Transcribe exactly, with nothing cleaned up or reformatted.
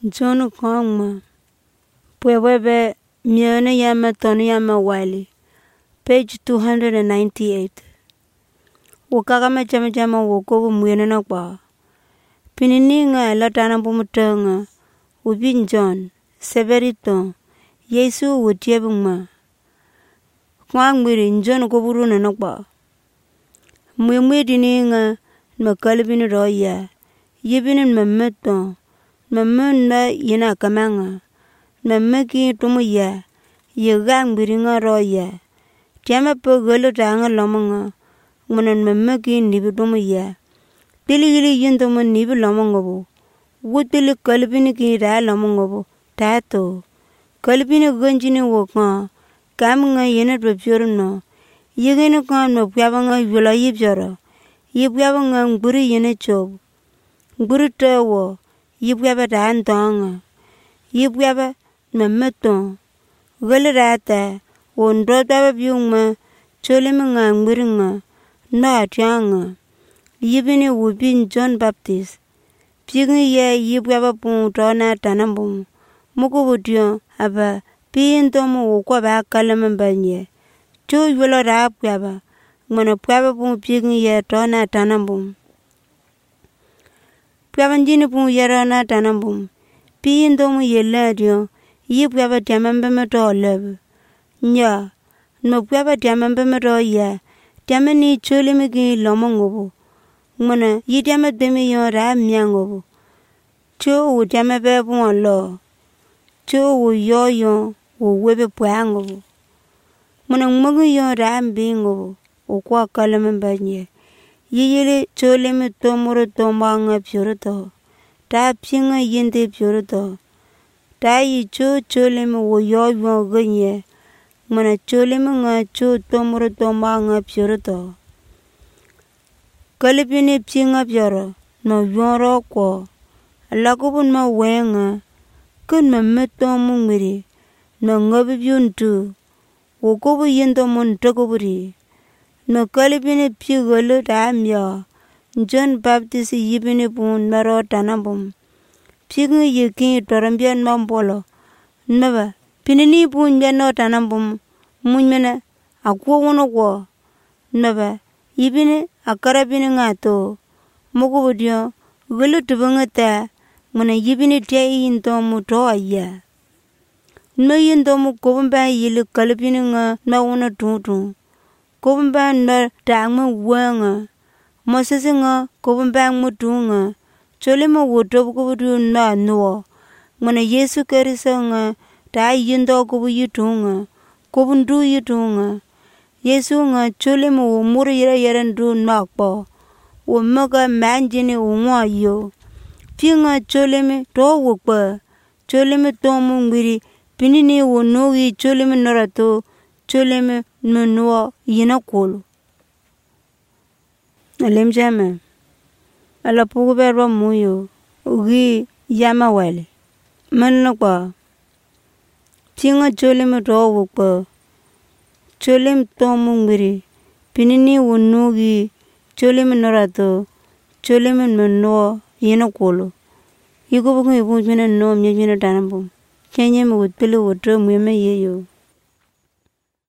John Kong ma. Pwewebe mione yama tonu yama wali. Page two hundred ninety-eight. Wakaka ma chama chama wokobu mwene na kwa. Pinini nga latana pumutenga. Ubin John. Severito. Yesu wutiebu ma. Kwa mwiri njonu kuburu na nakwa. Mwe mwe dini nga makalibini roya. Yibini mmemeto. Mmemenda yina kamanga. Mmeki tumu ya. Yegang mwiri nga roya. Tiama po galo tanga lomonga. Mwanan mmeki nibi tumu ya. Tili gili yintomo nibi lomonga bu. Wutili kalibini ki raa lomonga bu. Tato. Kalibini ganjini waka. Kamunga yina rupyoro no. Yigini kan mapyabanga yula yipyoro. Yipyabanga nguri yina chobu. Nguri tawo. Yipyaba taan tonga. Yipyaba mmemeto. Gali rata. Wondotaba byungma. Cholima nga nguri nga. No atyanga. Yibini Ubin John Baptist. Pigi ye yipyaba pung tona tanambum. Muku wutyo aba piintomu wukwa ba kalama banye. Cho yula ra pyaba. Mwana pyaba pung pigi ye tona tanambum. Pyaba njini pung ye tona tanambum. Piintomu ye ladyo. Yipyaba tiamambe meto lebu. Nya. Nma pyaba tiamambe meto ye. Tiamani cholimi ki lomongobu. Mwana yitiama demi yon ra miangobu. Cho wu tiama be pung lo. Cho wu yo yon wu webe puangobu. Mwana mwagi yon ra mbingobu. Ukwa kalama banye. Yiyili cholimi tomoro tomba nga pyoroto. Ta pinga yinde pyoroto. Ta yi cho cholimi wu yo yon ganye. Mwana cholimi nga cho tomoro tomba nga pyoroto. Kalipini pinga pyoro. No yonro ko. Lakubun ma wenga. Kun ma meto mungwiri. No ngabi byuntu. Wukubu yindo muntakuburi. No kalipini pigolo tamya. John Baptist yibini pun maro tanambum. Pigi yiki torambian mambolo. Naba. Pinini pun yano tanambum. Munmena. Akwa wono kwa. Naba. Yibini akarabini ngato. Mukubu diyo. Gulu tubangata. Mwana yibini tia yinto muto aya. Nma yinto mu kubumba yili kalipini nga na wana tutu. Kubumba na tangma wanga. Mosisi nga kubumba mutu nga. Chole ma wutobu kubudu na nuwa. Mwana Yesu karisa nga ta yinto kubu yitu nga. Kubundu yitu nga. Yesu nga chole ma umuru yira yira ndu nakpo. Umaka manjini unwa yo. Pinga choleme to wukpa. Choleme tomu ngwiri. Pinini wunugi choleme norato. Choleme nunuwa yina kulu. Alimjame. Ala pugu berwa muyo. Ugi yama wale. Manakwa. Pinga choleme to wukpa. Choleme tomu ngwiri. Pinini wunugi choleme norato. Choleme nunuwa yina kulu. Yuko buku ibu jina no mye jina tanambum. Kenye mu wutpili wuto mweme yeyo.